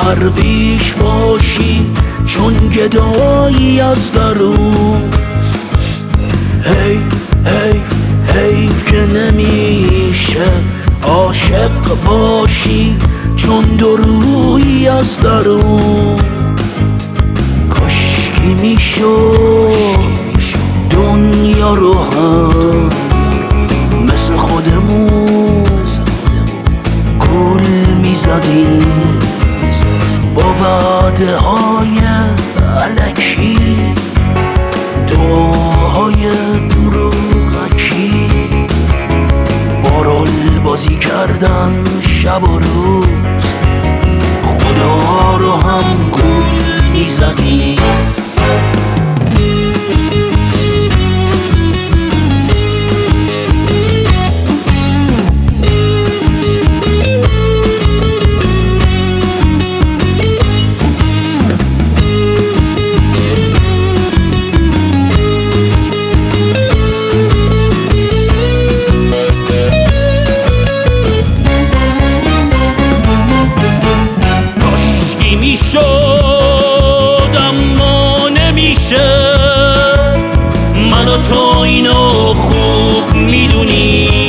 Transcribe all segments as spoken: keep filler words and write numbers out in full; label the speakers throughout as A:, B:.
A: درویش باشی چون گدایی از درون. هی هی حیف که نمیشه عاشق باشی چون درویی از درون. کاشکی میشد دنیا رو هم مثل خودمون گول میزدیم با وعده های الکی، دعاهای دروغکی، با رول بازی کردن شب و روز خدا رو هم گول میزدیم. میشد اما نمیشه، من و تو اینو خوب میدونی.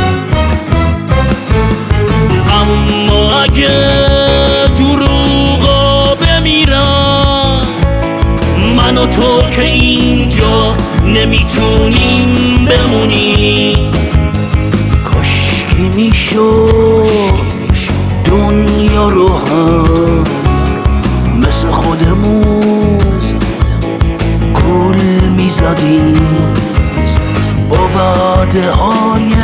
A: اما اگه دروغا بمیرن من و تو که اینجا نمیتونیم بمونی. کاشکی میشد دنیا رو هم مثل خودمون گول میزدیم با وعده های